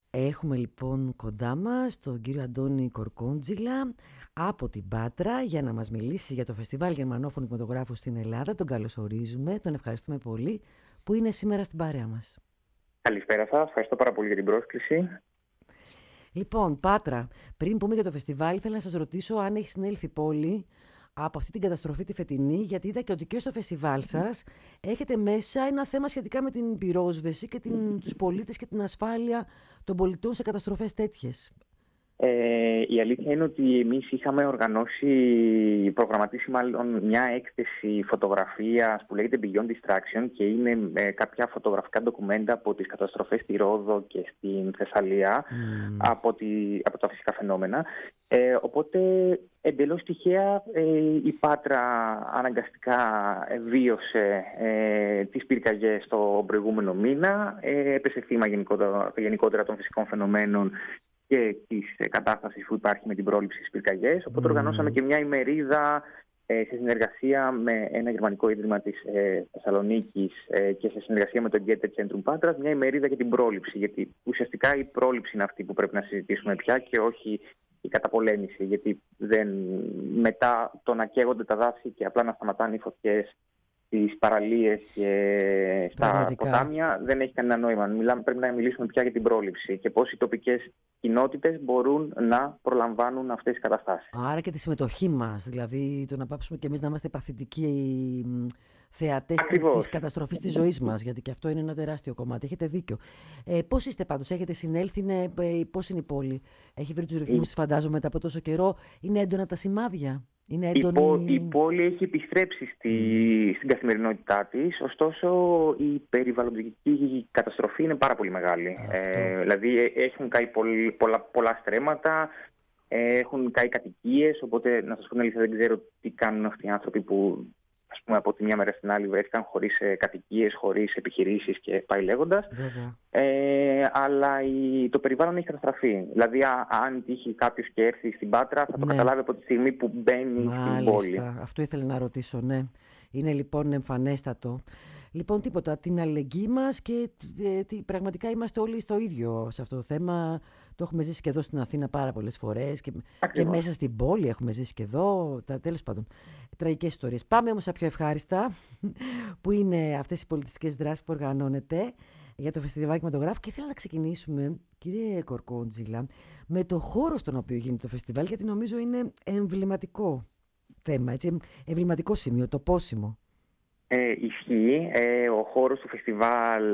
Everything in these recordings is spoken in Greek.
Έχουμε λοιπόν κοντά μας τον κύριο Αντώνη Κορκόντζηλα από την Πάτρα για να μας μιλήσει για το Φεστιβάλ Γερμανόφωνου Κινηματογράφου στην Ελλάδα. Τον καλωσορίζουμε, τον ευχαριστούμε πολύ που είναι σήμερα στην παρέα μας. Καλησπέρα σας, ευχαριστώ πάρα πολύ για την πρόσκληση. Λοιπόν, Πάτρα, πριν πούμε για το φεστιβάλ, ήθελα να σας ρωτήσω αν έχει συνέλθει η πόλη από αυτή την καταστροφή τη φετινή, γιατί είδα και ότι και στο φεστιβάλ σας έχετε μέσα ένα θέμα σχετικά με την πυρόσβεση και τους πολίτες και την ασφάλεια των πολιτών σε καταστροφές τέτοιες. Η αλήθεια είναι ότι εμείς είχαμε προγραμματίσει μάλλον μια έκθεση φωτογραφίας που λέγεται Beyond Distraction και είναι κάποια φωτογραφικά ντοκουμέντα από τις καταστροφές στη Ρόδο και στην Θεσσαλία από τα φυσικά φαινόμενα. Οπότε εντελώς τυχαία η Πάτρα αναγκαστικά βίωσε τις πυρκαγιές το προηγούμενο μήνα, έπεσε θύμα γενικότερα των φυσικών φαινομένων και της κατάστασης που υπάρχει με την πρόληψη στις πυρκαγιές. Οπότε οργανώσαμε και μια ημερίδα σε συνεργασία με ένα γερμανικό ίδρυμα της Θεσσαλονίκης και σε συνεργασία με το Goethe Zentrum Πάτρας, μια ημερίδα για την πρόληψη. Γιατί ουσιαστικά η πρόληψη είναι αυτή που πρέπει να συζητήσουμε πια και όχι η καταπολέμηση. Γιατί μετά το να καίγονται τα δάση και απλά να σταματάνε οι φωτιές στις παραλίες και στα ποτάμια δεν έχει κανένα νόημα. Πρέπει να μιλήσουμε πια για την πρόληψη και πώς οι τοπικές κοινότητες μπορούν να προλαμβάνουν αυτές τις καταστάσεις. Άρα και τη συμμετοχή μας, δηλαδή το να πάψουμε και εμείς να είμαστε παθητικοί θεατές της καταστροφής της ζωής μας, γιατί και αυτό είναι ένα τεράστιο κομμάτι. Έχετε δίκιο. Πώς είστε πάντως, έχετε συνέλθει, πώς είναι η πόλη, έχει βρει τους ρυθμούς, φαντάζομαι, μετά από τόσο καιρό, είναι έντονα τα σημάδια? Η πόλη έχει επιστρέψει στην καθημερινότητά της, ωστόσο η περιβαλλοντική καταστροφή είναι πάρα πολύ μεγάλη. Δηλαδή έχουν καεί πολλά στρέμματα, έχουν καεί κατοικίες, οπότε να σας πω την αλήθεια δεν ξέρω τι κάνουν αυτοί οι άνθρωποι που ας πούμε από τη μια μέρα στην άλλη βρέθηκαν χωρίς κατοικίες, χωρίς επιχειρήσεις και πάει λέγοντας. Αλλά το περιβάλλον έχει καταστραφεί. Δηλαδή αν τύχει κάποιος και έρθει στην Πάτρα θα το καταλάβει από τη στιγμή που μπαίνει στην πόλη. Αυτό ήθελα να ρωτήσω, ναι. Είναι λοιπόν εμφανέστατο. Λοιπόν, τίποτα, την αλληλεγγύη μας και πραγματικά είμαστε όλοι στο ίδιο σε αυτό το θέμα. Το έχουμε ζήσει και εδώ στην Αθήνα πάρα πολλές φορές και μέσα στην πόλη έχουμε ζήσει και εδώ. Τέλος πάντων, τραγικές ιστορίες. Πάμε όμως στα πιο ευχάριστα, που είναι αυτές οι πολιτιστικές δράσεις που οργανώνεται για το Φεστιβάλ Κινηματογράφου. Και ήθελα να ξεκινήσουμε, κύριε Κορκόντζηλα, με το χώρο στον οποίο γίνεται το φεστιβάλ, γιατί νομίζω είναι εμβληματικό θέμα, έτσι, εμβληματικό σημείο, το πόσιμο. Ισχύει. Ο χώρος του φεστιβάλ,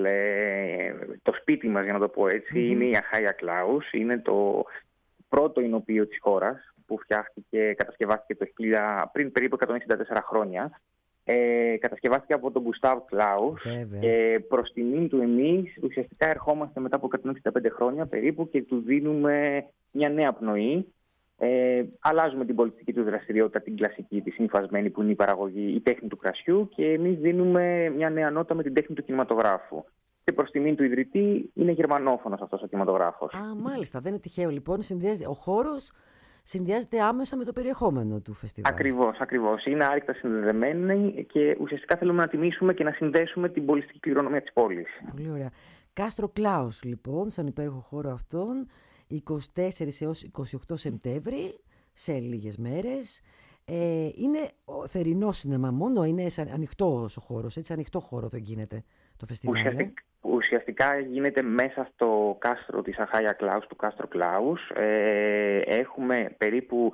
το σπίτι μας για να το πω έτσι, είναι η Αχάια Κλάους. Είναι το πρώτο εινοποιείο της χώρας που κατασκευάστηκε πριν περίπου 164 χρόνια. Κατασκευάστηκε από τον Γκουστάβ Κλάους και προς τιμήν του εμείς ουσιαστικά ερχόμαστε μετά από 165 χρόνια περίπου και του δίνουμε μια νέα πνοή. Αλλάζουμε την πολιτική του δραστηριότητα, την κλασική, τη συμφασμένη που είναι η παραγωγή, η τέχνη του κρασιού και εμείς δίνουμε μια νέα νότα με την τέχνη του κινηματογράφου. Και προς τιμήν του ιδρυτή είναι γερμανόφωνος αυτός ο κινηματογράφος. Μάλιστα, δεν είναι τυχαίο λοιπόν. Ο χώρος συνδυάζεται άμεσα με το περιεχόμενο του φεστιβάλ. Ακριβώς. Είναι άρρηκτα συνδεδεμένοι και ουσιαστικά θέλουμε να τιμήσουμε και να συνδέσουμε την πολιτιστική κληρονομιά της πόλης. Πολύ ωραία. Κάστρο Κλάους λοιπόν, στον υπέροχο χώρο αυτόν, 24 έως 28 Σεπτέμβρη, σε λίγες μέρες. Είναι θερινό σινεμά μόνο, είναι ανοιχτός ο χώρος, έτσι, ανοιχτό χώρο δεν γίνεται το φεστιβάλ. Ουσιαστικά γίνεται μέσα στο κάστρο της Αχάια Κλάους, του Κάστρο Κλάους. Έχουμε περίπου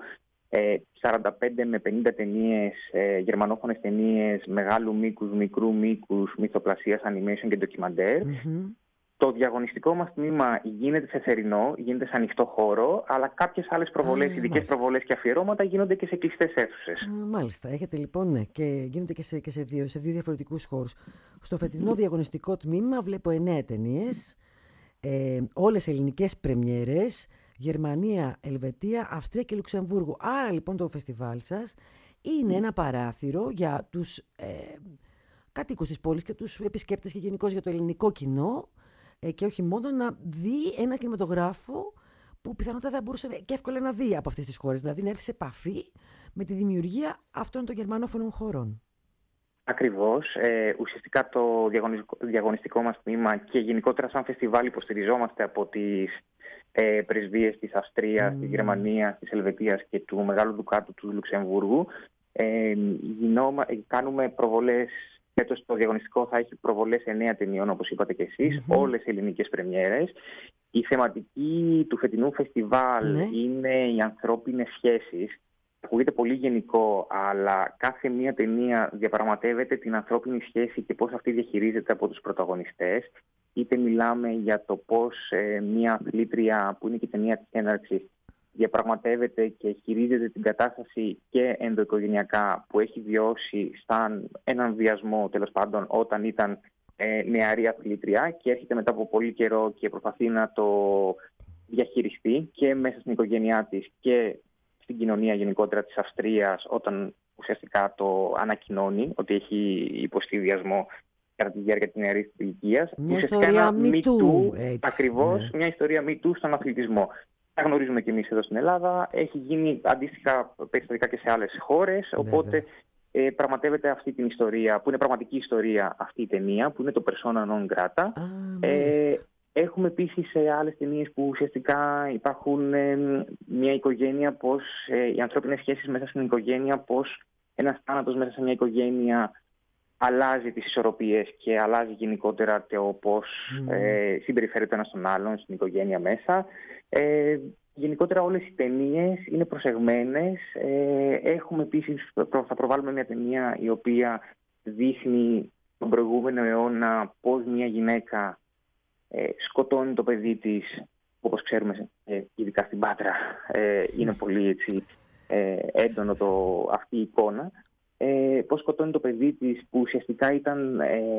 45 με 50 ταινίες, γερμανόφωνες ταινίες μεγάλου μήκους, μικρού μήκους, μυθοπλασίας, animation και ντοκιμαντέρ. Το διαγωνιστικό μας τμήμα γίνεται σε θερινό, γίνεται σε ανοιχτό χώρο, αλλά κάποιες άλλες προβολές, ειδικές προβολές και αφιερώματα γίνονται και σε κλειστές αίθουσες. Μάλιστα, έχετε λοιπόν, ναι, και γίνονται και σε δύο διαφορετικούς χώρους. Στο φετινό διαγωνιστικό τμήμα βλέπω 9 ταινίες, όλες ελληνικές πρεμιέρες, Γερμανία, Ελβετία, Αυστρία και Λουξεμβούργο. Άρα λοιπόν το φεστιβάλ σας είναι ένα παράθυρο για τους κατοίκους της πόλης και τους επισκέπτες και γενικώς για το ελληνικό κοινό, και όχι μόνο, να δει ένα κινηματογράφο που πιθανότατα θα μπορούσε και εύκολα να δει από αυτές τις χώρες, δηλαδή να έρθει σε επαφή με τη δημιουργία αυτών των γερμανόφωνων χωρών. Ακριβώς. Ουσιαστικά το διαγωνιστικό μας τμήμα και γενικότερα σαν φεστιβάλ υποστηριζόμαστε από τις πρεσβείες της Αυστρίας, της Γερμανίας, της Ελβετίας και του Μεγάλου Δουκάτου του Λουξεμβούργου. Κάνουμε προβολές. Φέτος το διαγωνιστικό θα έχει προβολές 9 ταινιών, όπως είπατε και εσείς, όλες ελληνικές πρεμιέρες. Η θεματική του φετινού φεστιβάλ είναι οι ανθρώπινες σχέσεις. Ακούγεται πολύ γενικό, αλλά κάθε μία ταινία διαπραγματεύεται την ανθρώπινη σχέση και πώς αυτή διαχειρίζεται από τους πρωταγωνιστές. Είτε μιλάμε για το πώς μία αθλήτρια, που είναι και η ταινία της έναρξης, διαπραγματεύεται και χειρίζεται την κατάσταση και ενδοοικογενειακά που έχει βιώσει σαν έναν βιασμό, τέλος πάντων, όταν ήταν νεαρή αθλήτρια, και έρχεται μετά από πολύ καιρό και προσπαθεί να το διαχειριστεί και μέσα στην οικογένειά της και στην κοινωνία γενικότερα της Αυστρίας, όταν ουσιαστικά το ανακοινώνει ότι έχει υποστεί βιασμό κατά τη διάρκεια της νεαρής ηλικίας. Μια ιστορία MeToo. Ακριβώς, μια ιστορία MeToo στον αθλητισμό. Τα γνωρίζουμε και εμείς εδώ στην Ελλάδα. Έχει γίνει αντίστοιχα περιστατικά και σε άλλες χώρες. Οπότε πραγματεύεται αυτή την ιστορία, που είναι πραγματική ιστορία αυτή η ταινία, που είναι το Persona non grata. Έχουμε επίσης άλλες ταινίες που ουσιαστικά υπάρχουν μια οικογένεια, πώς οι ανθρώπινες σχέσεις μέσα στην οικογένεια, πώς ένας θάνατος μέσα σε μια οικογένεια αλλάζει τις ισορροπίες και αλλάζει γενικότερα το πώς συμπεριφέρεται ένας τον άλλον στην οικογένεια μέσα. Γενικότερα όλες οι ταινίες είναι προσεγμένες. Έχουμε επίσης, θα προβάλλουμε μια ταινία η οποία δείχνει τον προηγούμενο αιώνα πώς μια γυναίκα σκοτώνει το παιδί της, όπως ξέρουμε ειδικά στην Πάτρα. Είναι πολύ έτσι, έντονο αυτή η εικόνα. Πώς σκοτώνει το παιδί της, που ουσιαστικά ήταν...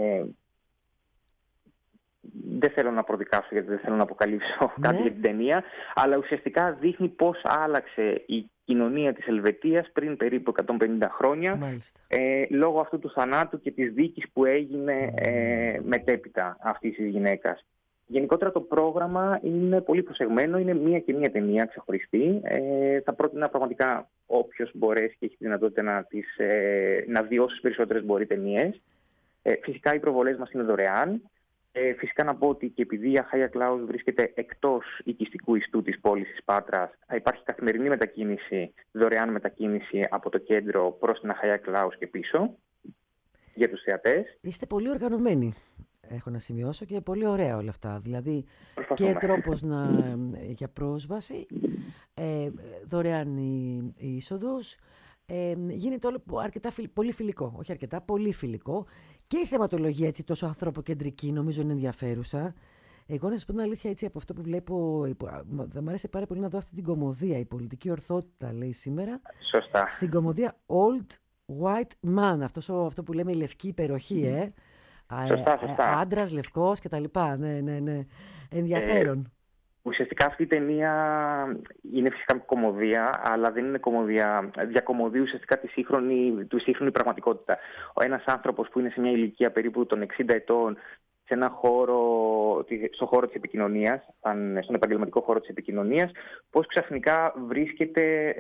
δεν θέλω να προδικάσω, γιατί δεν θέλω να αποκαλύψω κάτι για την ταινία, αλλά ουσιαστικά δείχνει πώς άλλαξε η κοινωνία της Ελβετίας πριν περίπου 150 χρόνια, λόγω αυτού του θανάτου και της δίκης που έγινε μετέπειτα αυτής της γυναίκας. Γενικότερα το πρόγραμμα είναι πολύ προσεγμένο, είναι μία και μία ταινία ξεχωριστή. Θα πρότεινα πραγματικά όποιος μπορέσει και έχει τη δυνατότητα να δει όσες περισσότερες μπορεί ταινίες. Φυσικά οι προβολές μας είναι δωρεάν. Φυσικά να πω ότι και επειδή η Αχάια Κλάους βρίσκεται εκτός οικιστικού ιστού της πόλης της Πάτρας, θα υπάρχει καθημερινή μετακίνηση, δωρεάν μετακίνηση από το κέντρο προς την Αχάια Κλάους και πίσω για τους θεατές. Είστε πολύ οργανωμένοι, έχω να σημειώσω, και πολύ ωραία όλα αυτά. Δηλαδή και τρόπος για πρόσβαση, δωρεάν η είσοδος. Γίνεται όλο πολύ φιλικό, όχι αρκετά, πολύ φιλικό, και η θεματολογία έτσι τόσο ανθρωποκεντρική νομίζω είναι ενδιαφέρουσα. Εγώ να σας πω την αλήθεια, έτσι, από αυτό που βλέπω, θα μου άρεσε πάρα πολύ να δω αυτή την κωμωδία, η πολιτική ορθότητα λέει σήμερα. Σωστά. Στην κωμωδία Old White Man, αυτό που λέμε η λευκή υπεροχή, Σωστά. Άντρας, λευκός κτλ. Ναι. Ενδιαφέρον. Ουσιαστικά αυτή η ταινία είναι φυσικά κωμωδία, αλλά δεν είναι κωμωδία. Διακωμωδεί ουσιαστικά τη σύγχρονη πραγματικότητα. Ένας άνθρωπος που είναι σε μια ηλικία περίπου των 60 ετών, στον χώρο της επικοινωνίας, στον επαγγελματικό χώρο της επικοινωνίας, πώς ξαφνικά βρίσκεται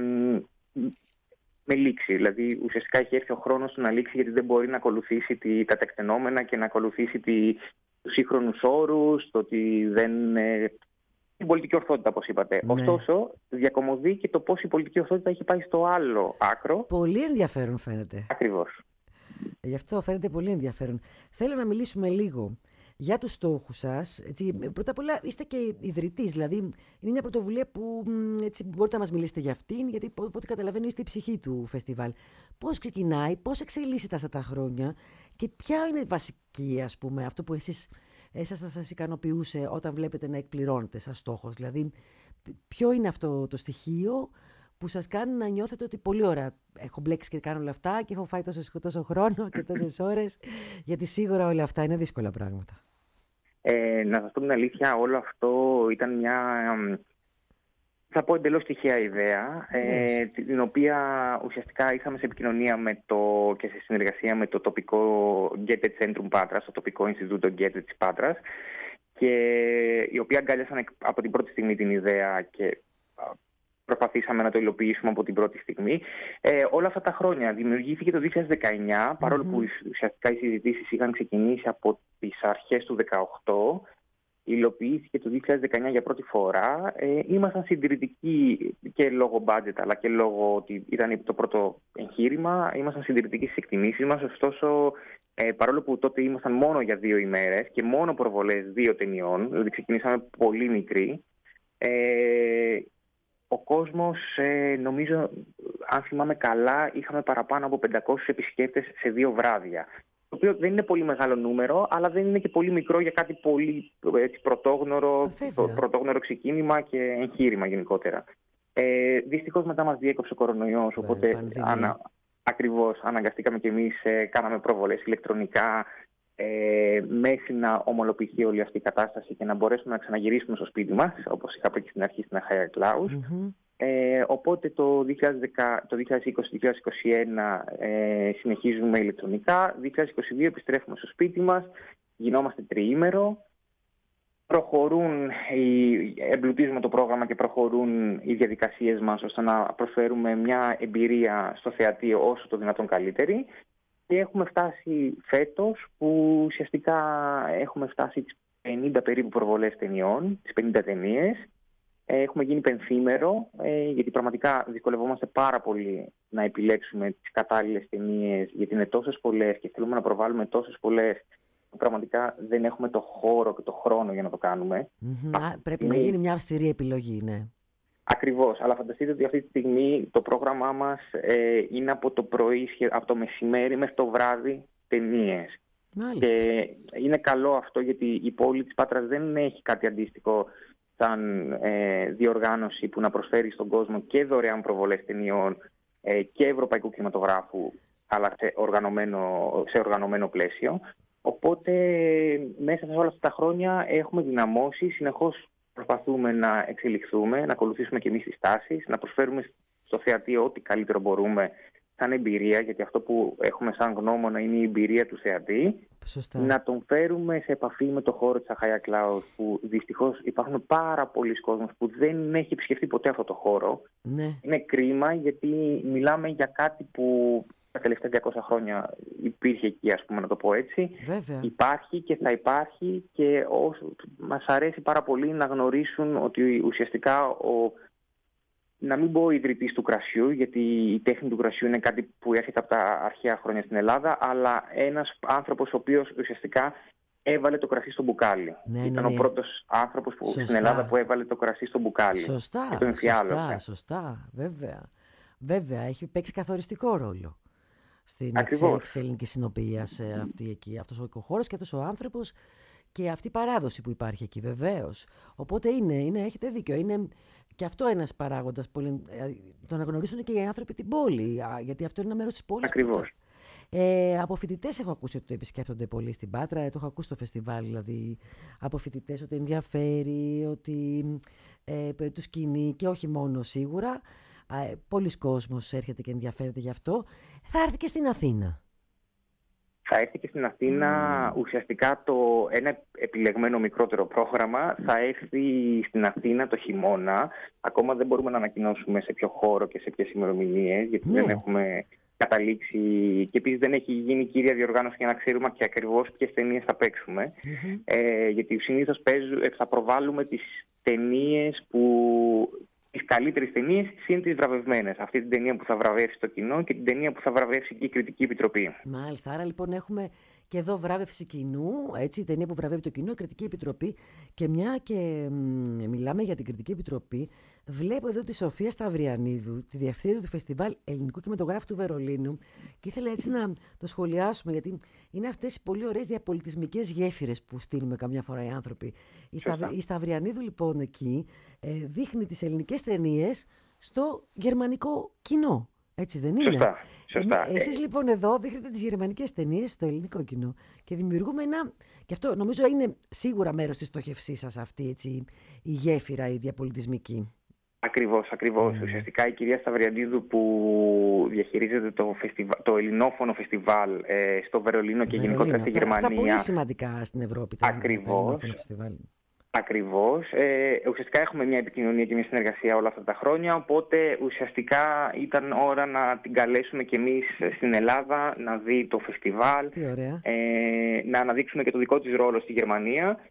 με λήξη. Δηλαδή ουσιαστικά έχει έρθει ο χρόνος του να λήξει, γιατί δεν μπορεί να ακολουθήσει τα τεκτενόμενα και να ακολουθήσει τους σύγχρονους όρους, το ότι δεν... την πολιτική ορθότητα, όπως είπατε. Ναι. Ωστόσο, διακομωδεί και το πώς η πολιτική ορθότητα έχει πάει στο άλλο άκρο. Πολύ ενδιαφέρον φαίνεται. Ακριβώς. Γι' αυτό φαίνεται πολύ ενδιαφέρον. Θέλω να μιλήσουμε λίγο για τους στόχους σας. Έτσι, πρώτα απ' όλα είστε και ιδρυτής, δηλαδή είναι μια πρωτοβουλία που έτσι, μπορείτε να μας μιλήσετε για αυτήν, γιατί από ό,τι καταλαβαίνω είστε η ψυχή του φεστιβάλ. Πώς ξεκινάει, πώς εξελίσσεται αυτά τα χρόνια και ποια είναι βασική, ας πούμε, αυτό που εσάς θα σας ικανοποιούσε όταν βλέπετε να εκπληρώνετε σαν στόχος? Δηλαδή, ποιο είναι αυτό το στοιχείο που σας κάνει να νιώθετε ότι πολύ ωραία, έχω μπλέξει και κάνω όλα αυτά και έχω φάει τόσο χρόνο και τόσες ώρες, γιατί σίγουρα όλα αυτά είναι δύσκολα πράγματα. Να σας πω την αλήθεια, όλο αυτό ήταν μια, θα πω, εντελώς τυχαία ιδέα, την οποία ουσιαστικά είχαμε σε επικοινωνία και σε συνεργασία με το τοπικό Goethe Centrum Πάτρας, το τοπικό Ινστιτούτο Goethe της Πάτρας, και οι οποίοι αγκάλιασαν από την πρώτη στιγμή την ιδέα και προσπαθήσαμε να το υλοποιήσουμε από την πρώτη στιγμή. Όλα αυτά τα χρόνια δημιουργήθηκε το 2019, παρόλο που ουσιαστικά οι συζητήσεις είχαν ξεκινήσει από τις αρχές του 2018. υλοποιήθηκε το 2019 για πρώτη φορά. Ήμασταν συντηρητικοί και λόγω budget, αλλά και λόγω ότι ήταν το πρώτο εγχείρημα. Ήμασταν συντηρητικοί στις εκτιμήσεις μας. Ωστόσο, παρόλο που τότε ήμασταν μόνο για 2 ημέρες και μόνο προβολές 2 ταινιών, δηλαδή ξεκινήσαμε πολύ μικροί, ο κόσμος, νομίζω, αν θυμάμαι καλά, είχαμε παραπάνω από 500 επισκέπτες σε 2 βράδια. Το οποίο δεν είναι πολύ μεγάλο νούμερο, αλλά δεν είναι και πολύ μικρό για κάτι πολύ πρωτόγνωρο ξεκίνημα και εγχείρημα γενικότερα. Δυστυχώς μετά μας διέκοψε ο κορονοϊός, οπότε ακριβώς αναγκαστήκαμε κι εμείς, κάναμε προβολές ηλεκτρονικά, μέχρι να ομολοποιηθεί όλη αυτή η κατάσταση και να μπορέσουμε να ξαναγυρίσουμε στο σπίτι μας, όπως είχα πει και στην αρχή στην Achaia Klaus. Οπότε το 2020-2021 συνεχίζουμε ηλεκτρονικά. 2022 επιστρέφουμε στο σπίτι μας, γινόμαστε τριήμερο. Εμπλουτίζουμε το πρόγραμμα και προχωρούν οι διαδικασίες μας ώστε να προσφέρουμε μια εμπειρία στο θεατή όσο το δυνατόν καλύτερη. Και έχουμε φτάσει φέτος που ουσιαστικά έχουμε φτάσει τις 50 περίπου προβολές ταινιών, τις 50 ταινίες. Έχουμε γίνει πενθήμερο, γιατί πραγματικά δυσκολευόμαστε πάρα πολύ να επιλέξουμε τις κατάλληλες ταινίες, γιατί είναι τόσες πολλές και θέλουμε να προβάλλουμε τόσες πολλές που πραγματικά δεν έχουμε το χώρο και το χρόνο για να το κάνουμε. Πρέπει να γίνει μια αυστηρή επιλογή, ναι. Ακριβώς, αλλά φανταστείτε ότι αυτή τη στιγμή το πρόγραμμά μας είναι από το πρωί, από το μεσημέρι μέχρι το βράδυ ταινίες. Μάλιστα. Και είναι καλό αυτό, γιατί η πόλη της Πάτρας δεν έχει κάτι αντίστοιχο σαν διοργάνωση που να προσφέρει στον κόσμο και δωρεάν προβολές ταινιών και ευρωπαϊκού κινηματογράφου, αλλά σε οργανωμένο πλαίσιο. Οπότε μέσα σε όλα αυτά τα χρόνια έχουμε δυναμώσει, συνεχώς προσπαθούμε να εξελιχθούμε, να ακολουθήσουμε και εμείς τις τάσεις, να προσφέρουμε στο θεατή ό,τι καλύτερο μπορούμε σαν εμπειρία, γιατί αυτό που έχουμε σαν γνώμονα είναι η εμπειρία του θεατή. Σωστά. Να τον φέρουμε σε επαφή με το χώρο της Achaia Klaus, που δυστυχώς υπάρχουν πάρα πολλοί κόσμος που δεν έχει επισκεφτεί ποτέ αυτό το χώρο. Ναι. Είναι κρίμα, γιατί μιλάμε για κάτι που τα τελευταία 200 χρόνια υπήρχε εκεί, ας πούμε, να το πω έτσι. Βέβαια. Υπάρχει και θα υπάρχει, και μας αρέσει πάρα πολύ να γνωρίσουν ότι ουσιαστικά να μην πω ο ιδρυτής του κρασιού, γιατί η τέχνη του κρασιού είναι κάτι που έρχεται από τα αρχαία χρόνια στην Ελλάδα, αλλά ένας άνθρωπος ο οποίος ουσιαστικά έβαλε το κρασί στο μπουκάλι. Ήταν ο πρώτος άνθρωπος στην Ελλάδα που έβαλε το κρασί στο μπουκάλι. Σωστά, και το σωστά, βέβαια. Έχει παίξει καθοριστικό ρόλο στην εξέλιξη της ελληνικής συνοποιίας αυτός ο οικοχώρος και αυτός ο άνθρωπος και αυτή η παράδοση που υπάρχει εκεί, βεβαίως. Οπότε έχετε δίκιο. Και αυτό ένας παράγοντας. Το αναγνωρίσουν και οι άνθρωποι την πόλη, γιατί αυτό είναι ένα μέρος της πόλης. Ακριβώς. Από φοιτητές έχω ακούσει ότι το επισκέπτονται πολύ στην Πάτρα. Το έχω ακούσει στο φεστιβάλ, δηλαδή, από φοιτητές, ότι ενδιαφέρει, ότι τους κινεί, και όχι μόνο σίγουρα. Πολλοί κόσμος έρχεται και ενδιαφέρεται γι' αυτό. Θα έρθει και στην Αθήνα. Θα έρθει και στην Αθήνα. Ουσιαστικά ένα επιλεγμένο μικρότερο πρόγραμμα θα έρθει στην Αθήνα το χειμώνα. Ακόμα δεν μπορούμε να ανακοινώσουμε σε ποιο χώρο και σε ποιες ημερομηνίες, γιατί δεν έχουμε καταλήξει, και επίσης δεν έχει γίνει κύρια διοργάνωση για να ξέρουμε και ακριβώς ποιες ταινίες θα παίξουμε. Γιατί συνήθως θα προβάλλουμε τις ταινίες τις καλύτερες ταινίες συν τις βραβευμένες. Αυτή την ταινία που θα βραβεύσει το κοινό και την ταινία που θα βραβεύσει η Κριτική Επιτροπή. Μάλιστα. Άρα λοιπόν έχουμε και εδώ βράβευση κοινού, έτσι, η ταινία που βραβεύει το κοινό, η Κριτική Επιτροπή. Και μια και μιλάμε για την Κριτική Επιτροπή, βλέπω εδώ τη Σοφία Σταυριανίδου, τη διευθύντρια του Φεστιβάλ Ελληνικού Κινηματογράφου του Βερολίνου, και ήθελα έτσι να το σχολιάσουμε, γιατί είναι αυτές οι πολύ ωραίες διαπολιτισμικές γέφυρες που στείλουμε καμιά φορά οι άνθρωποι. Η Σταυριανίδου λοιπόν εκεί δείχνει τις ελληνικές ταινίες στο γερμανικό κοινό. Έτσι δεν είναι? Σωστά. Εσείς λοιπόν εδώ δείχνετε τις γερμανικές ταινίες στο ελληνικό κοινό και δημιουργούμε και αυτό νομίζω είναι σίγουρα μέρος της στοχευσής σας αυτή, έτσι, η γέφυρα, η διαπολιτισμική. Ακριβώς. Ουσιαστικά η κυρία Σταυριανίδου, που διαχειρίζεται το ελληνόφωνο φεστιβάλ στο Βερολίνο και γενικότερα στη Γερμανία. Αυτά πολύ σημαντικά στην Ευρώπη. Ακριβώς. Ουσιαστικά έχουμε μια επικοινωνία και μια συνεργασία όλα αυτά τα χρόνια, οπότε ουσιαστικά ήταν ώρα να την καλέσουμε κι εμείς στην Ελλάδα να δει το φεστιβάλ, να αναδείξουμε και το δικό της ρόλο στη Γερμανία.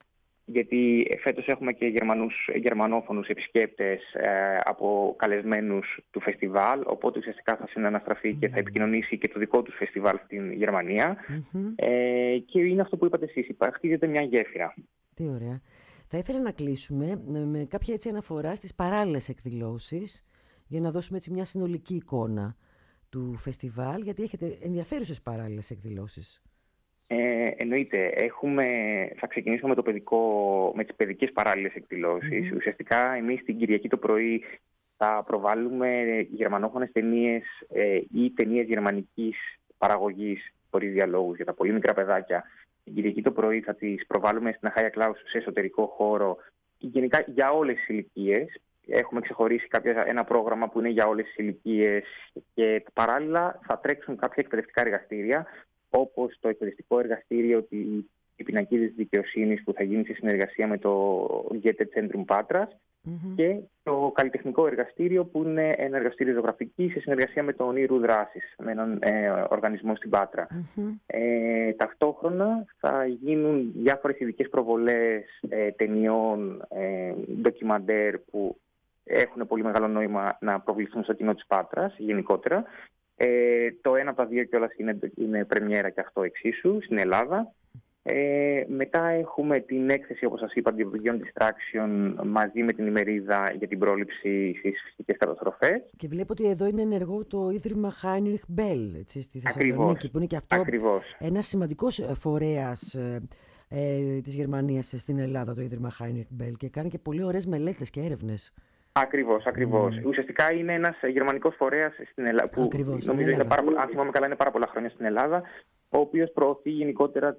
γιατί φέτος έχουμε και γερμανόφωνους επισκέπτες από καλεσμένους του φεστιβάλ, οπότε ουσιαστικά θα συναναστραφεί και θα επικοινωνήσει και το δικό του φεστιβάλ στην Γερμανία. Και είναι αυτό που είπατε εσείς, χτίζεται μια γέφυρα. Τι ωραία. Θα ήθελα να κλείσουμε με κάποια έτσι αναφορά στις παράλληλες εκδηλώσεις, για να δώσουμε έτσι μια συνολική εικόνα του φεστιβάλ, γιατί έχετε ενδιαφέρουσες παράλληλες εκδηλώσεις. Εννοείται. Θα ξεκινήσουμε με τις παιδικές παράλληλες εκδηλώσεις. Ουσιαστικά εμείς την Κυριακή το πρωί θα προβάλλουμε γερμανόφωνες ταινίες ή ταινίες γερμανικής παραγωγής χωρίς διαλόγους για τα πολύ μικρά παιδάκια. Την Κυριακή το πρωί θα τις προβάλλουμε στην Αχάια Κλάους σε εσωτερικό χώρο, γενικά για όλες τις ηλικίες. Έχουμε ξεχωρίσει ένα πρόγραμμα που είναι για όλες τις ηλικίες και παράλληλα θα τρέξουν κάποια εκπαιδευτικά εργαστήρια, όπως το εκπαιδευτικό εργαστήριο η πινακίδες δικαιοσύνης που θα γίνει σε συνεργασία με το Goethe Zentrum Πάτρας και το καλλιτεχνικό εργαστήριο που είναι ένα εργαστήριο ζωγραφική σε συνεργασία με το Ονείρου Δράσης, με έναν οργανισμό στην Πάτρα. Ταυτόχρονα θα γίνουν διάφορες ειδικές προβολές ταινιών, ντοκιμαντέρ που έχουν πολύ μεγάλο νόημα να προβληθούν στο κοινό της Πάτρας γενικότερα. Το ένα από τα δύο κιόλας είναι πρεμιέρα και αυτό εξίσου στην Ελλάδα. Μετά έχουμε την έκθεση, όπως σας είπα, Beyond Distraction, μαζί με την ημερίδα για την πρόληψη στις φυσικές καταστροφές. Και βλέπω ότι εδώ είναι ενεργό το Ίδρυμα Heinrich Bell, έτσι, στη Θεσσαλονίκη, που είναι και αυτό ένας σημαντικός φορέας της Γερμανίας στην Ελλάδα, το Ίδρυμα Heinrich Bell, και κάνει και πολύ ωραίες μελέτες και έρευνες. Ακριβώς. Ουσιαστικά είναι ένας γερμανικός φορέας στην Ελλάδα, που νομίζω είναι αν θυμάμαι καλά, είναι πάρα πολλά χρόνια στην Ελλάδα, ο οποίος προωθεί γενικότερα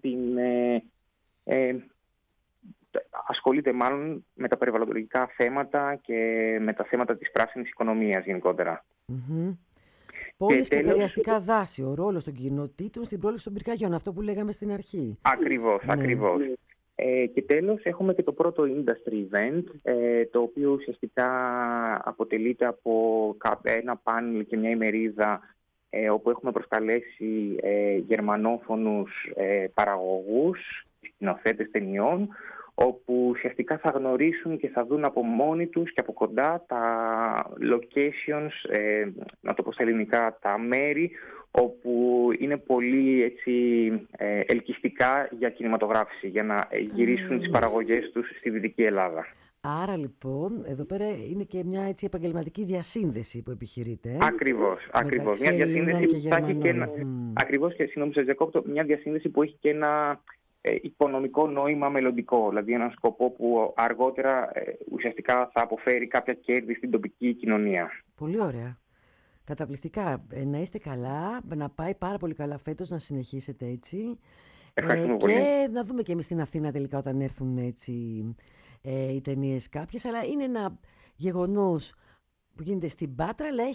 ασχολείται μάλλον με τα περιβαλλοντολογικά θέματα και με τα θέματα της πράσινης οικονομίας γενικότερα. Πόλεις και επηρεαστικά δάση, ο ρόλος των κοινοτήτων στην πρόληψη των πυρκαγιών, αυτό που λέγαμε στην αρχή. Ακριβώς. Και τέλος έχουμε και το πρώτο industry event, το οποίο ουσιαστικά αποτελείται από ένα πάνελ και μια ημερίδα όπου έχουμε προσκαλέσει γερμανόφωνους παραγωγούς, σκηνοθέτες ταινιών, όπου ουσιαστικά θα γνωρίσουν και θα δουν από μόνοι τους και από κοντά τα locations, να το πω στα ελληνικά, τα μέρη όπου είναι πολύ έτσι, ελκυστικά για κινηματογράφηση, για να γυρίσουν τις παραγωγές τους στη Δυτική Ελλάδα. Άρα λοιπόν, εδώ πέρα είναι και μια έτσι επαγγελματική διασύνδεση που επιχειρείται. Ακριβώς. Μια διασύνδεση που θα έχει και ακριβώς, και συγγνώμη σας διακόπτω, μια διασύνδεση που έχει και ένα οικονομικό νόημα μελλοντικό, δηλαδή έναν σκοπό που αργότερα ουσιαστικά θα αποφέρει κάποια κέρδη στην τοπική κοινωνία. Πολύ ωραία. Καταπληκτικά. Να είστε καλά, να πάει πάρα πολύ καλά φέτος, να συνεχίσετε έτσι. Και να δούμε και εμείς στην Αθήνα τελικά όταν έρθουν έτσι οι ταινίες κάποιες. Αλλά είναι ένα γεγονός που γίνεται στην Πάτρα, αλλά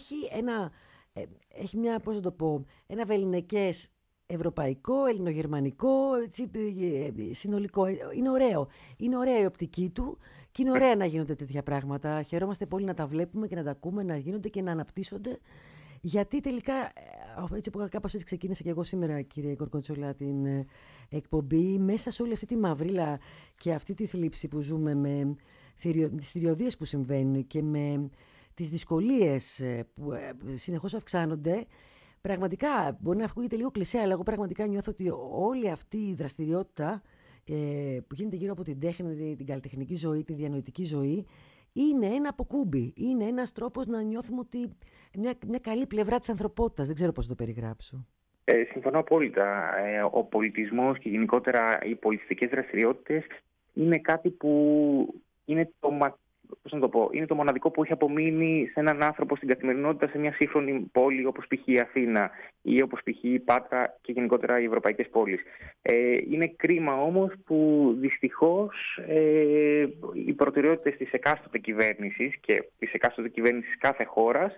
έχει μια, πώς να το πω, ένα βεληνικές ευρωπαϊκό, ελληνογερμανικό, έτσι, συνολικό. Είναι ωραίο. Είναι ωραία η οπτική του και είναι ωραία να γίνονται τέτοια πράγματα. Χαιρόμαστε πολύ να τα βλέπουμε και να τα ακούμε, να γίνονται και να αναπτύσσονται. Γιατί τελικά, κάπως έτσι ξεκίνησα και εγώ σήμερα, κύριε Κορκοντσόλα, την εκπομπή, μέσα σε όλη αυτή τη μαυρίλα και αυτή τη θλίψη που ζούμε, με τις θηριωδίες που συμβαίνουν και με τις δυσκολίες που συνεχώς αυξάνονται. Πραγματικά, μπορεί να ακούγεται λίγο κλισέ, αλλά εγώ πραγματικά νιώθω ότι όλη αυτή η δραστηριότητα που γίνεται γύρω από την τέχνη, την καλλιτεχνική ζωή, τη διανοητική ζωή, είναι ένα αποκούμπι. Είναι ένας τρόπος να νιώθουμε ότι μια καλή πλευρά της ανθρωπότητας. Δεν ξέρω πώς το περιγράψω. Συμφωνώ απόλυτα. Ο πολιτισμός και γενικότερα οι πολιτιστικές δραστηριότητες είναι κάτι που είναι είναι το μοναδικό που έχει απομείνει σε έναν άνθρωπο στην καθημερινότητα σε μια σύγχρονη πόλη όπως π.χ. η Αθήνα ή όπως π.χ. η Πάτρα και γενικότερα οι ευρωπαϊκές πόλεις. Είναι κρίμα όμως που δυστυχώς οι προτεραιότητες της εκάστοτε κυβέρνησης και της εκάστοτε κυβέρνησης κάθε χώρας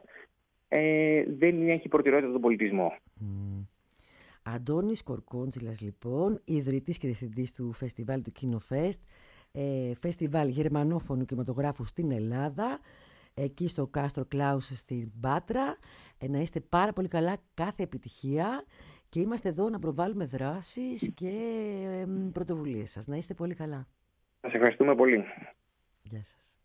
δεν έχει προτεραιότητα τον πολιτισμό. Αντώνης Κορκόντζηλας λοιπόν, ιδρυτής και διευθυντής του φεστιβάλ του KinoFest, φεστιβάλ γερμανόφωνου κινηματογράφου στην Ελλάδα, εκεί στο Κάστρο Κλάους στην Πάτρα. Να είστε πάρα πολύ καλά, κάθε επιτυχία, και είμαστε εδώ να προβάλλουμε δράσεις και πρωτοβουλίες σας. Να είστε πολύ καλά. Σας ευχαριστούμε πολύ. Γεια σας.